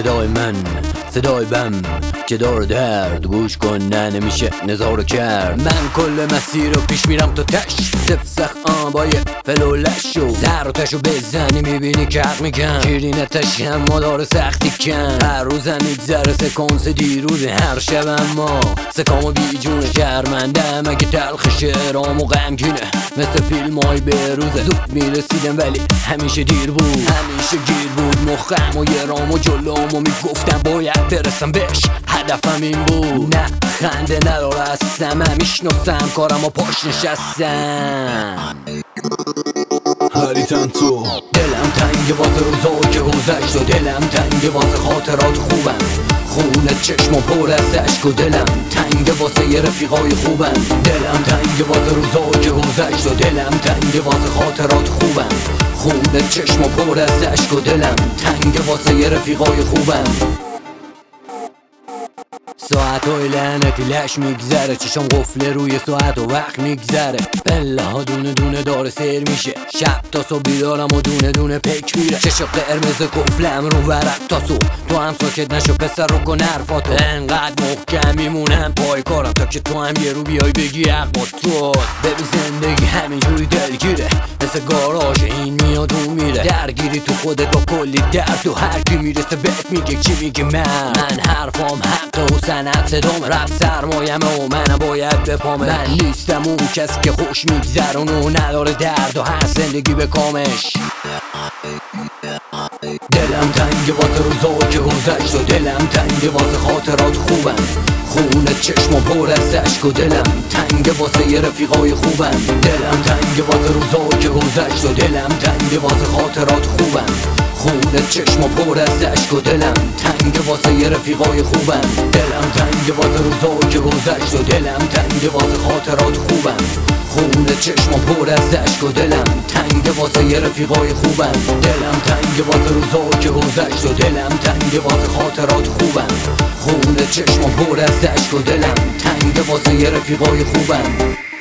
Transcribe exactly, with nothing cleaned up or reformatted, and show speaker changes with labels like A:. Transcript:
A: صدای من صدای بم که داره درد گوش کن نه نمیشه نظاره کرد. من کل مسیر رو پیش میرم تا تش صف سخت آن با یه فلولشو سر و تشو بزنی میبینی که حق میگن شیرینتش هم مدار سختی کن. هر روزم میگذره سکانس دیروز هر شب اما سکامو بی جون شرمندم اگه تلخ شعرام و غمگینه مثل فیلم های به روزه. زود میرسیدم ولی همیشه دیر بود همیشه گیر بود مخم و یه رام و جلوم و میگفتم باید برسم بهش هدفم این بود. نه خنده نداره هستم من میشناسم کارم و پاش نشستم.
B: هریتن تو
A: دلم تنگ واسه روزا که گذشت و دلم تنگ واسه خاطرات خوبم خونه چشم و پر از عشق و دلم تنگ واسه یه رفیقای خوبم. دلم تنگ واسه روزا که گذشت و دلم تنگ واسه خاطرات خوبم خونه چشم و پر از عشق و دلم تنگ واسه یه رفیقای خوبم. ساعت های لعنتی لش میگذره چشم قفله روی ساعت و وقت میگذره پله ها دونه دونه داره سیر میشه شب تا صبح بیدارم و دونه دونه پک میره چشم قرمز قفلم رو ورق تا صبح تو هم ساکت نشو پسر رو کن حرفاتو انقدر محکم میمونم پای کارم تا که تو هم یه رو بیای بگی حق با تو. ببین زندگی همینجوری دلگیره مثل گاراژ این میاد اون میره درگیری تو خودت با کلی درد و هر کی میرسه بهت میگه کی میگه من من حرفام حق و سنت صدام رفت سرمایمه و من باید بپامه. من نیستم اون کسی که خوش میگذرون و نداره درد و هست زندگی به کامش. دلم تنگ واسه روزا که گذشت و دلم تنگ واسه خاطرات خوبم خونه چشم و پر از عشق و دلم تنگ واسه یه رفیقای خوبم. دلم تنگ واسه روزا که گذشت و دلم تنگ واسه خاطرات خوبم خونه چشم و پر از عشق و دلم تنگ واسه یه رفیقای خوبم. دلم تنگ واسه روزا که گذشت و دلم تنگ واسه خاطرات خوبم خونه چشم و پر از عشق و دلم تنگ واسه یه رفیقای خوبم. دلم تنگ واسه روزا که گذشت و دلم تنگ واسه خاطرات خوبم خونه چشم و پر از عشق و دلم تنگ واسه یه رفیقای خوبم.